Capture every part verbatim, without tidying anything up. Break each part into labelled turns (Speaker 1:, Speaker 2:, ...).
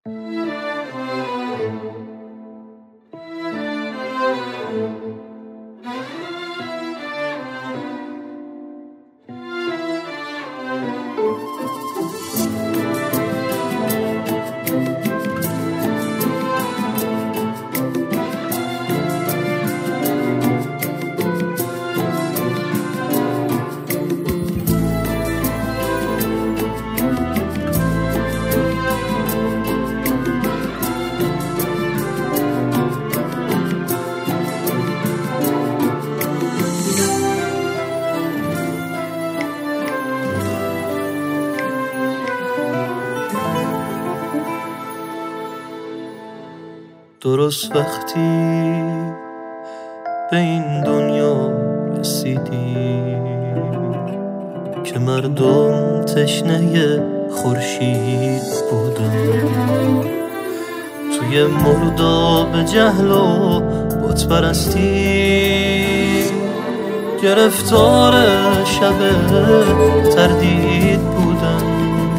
Speaker 1: درست وقتی به این دنیا رسیدی که مردم تشنه خورشید بودن، توی مرداب جهل و بت پرستی گرفتار شب تردید بودن.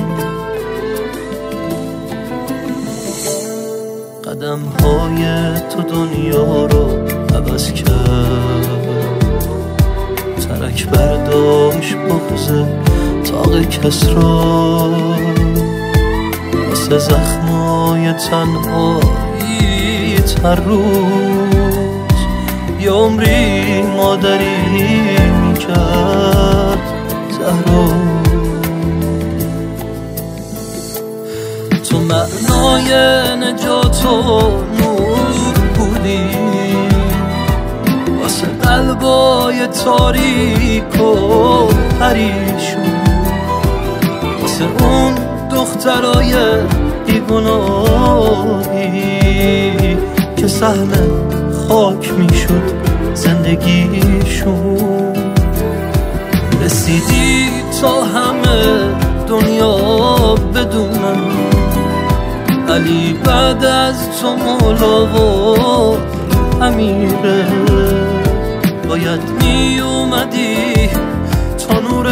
Speaker 1: قدم های تو دنیا رو عوض کرد، ترک برداشت بغض طاق کس را، واسه زخمای تنهایی هر روز یه عمری مادری میکرد زهرا. تو معنای نجات و نور بودی واسه قلبای تاریک و پریشون، واسه اون دخترای بیگناهی که سهم خاک میشد زندگیشون. رسیدی تا همه دنیا بدونن علی بعد از تو مولا و امیره، باید می اومدی تا نور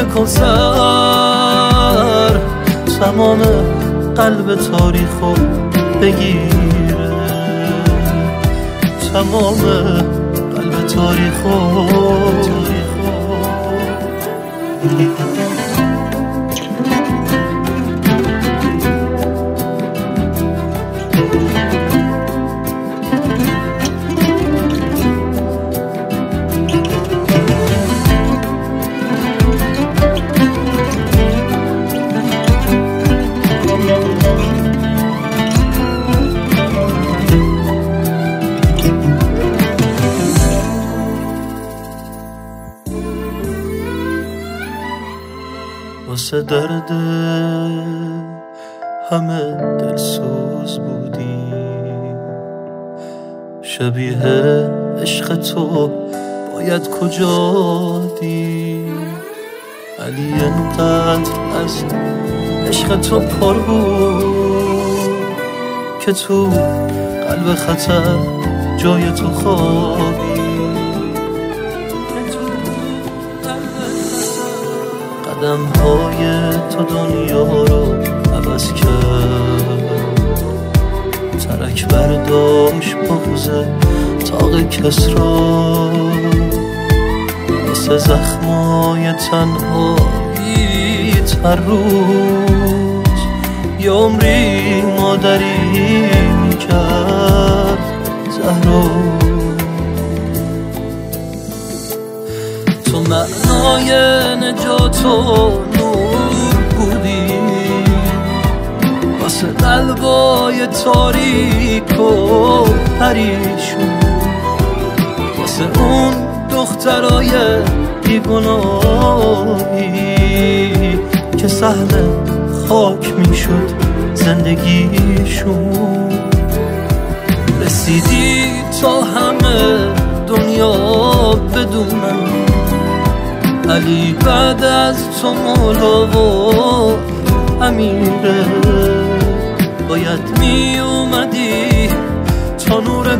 Speaker 1: کوثر تمام قلب تاریخو بگیره، تمام قلب تاریخو واسه درد همه دلسوز بودی، شبیه عشق تو باید کجا دی؟ علی انقدر از عشق تو پر بود که تو قلب خطر جای تو خوابی. قدم های تو دنیا رو عوض کرد، ترک برداشت بغض طاق کس را، واسه زخمای تنهایی هر روز یه عمری مادری میکرد زهرا. تو معنای نجات و نور بودی واسه قلبای تاریک و پریشون، واسه اون دخترای بیگناهی که سهم خاک میشد زندگیشون. رسیدی تا همه دنیا بدونن علی بعد از تو مولا و امیره، باید می اومدی تا نور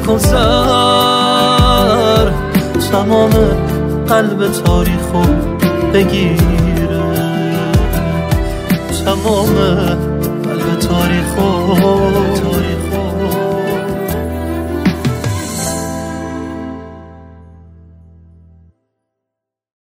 Speaker 1: کوثر تمام قلب تاریخو بگیره، تمام قلب تاریخو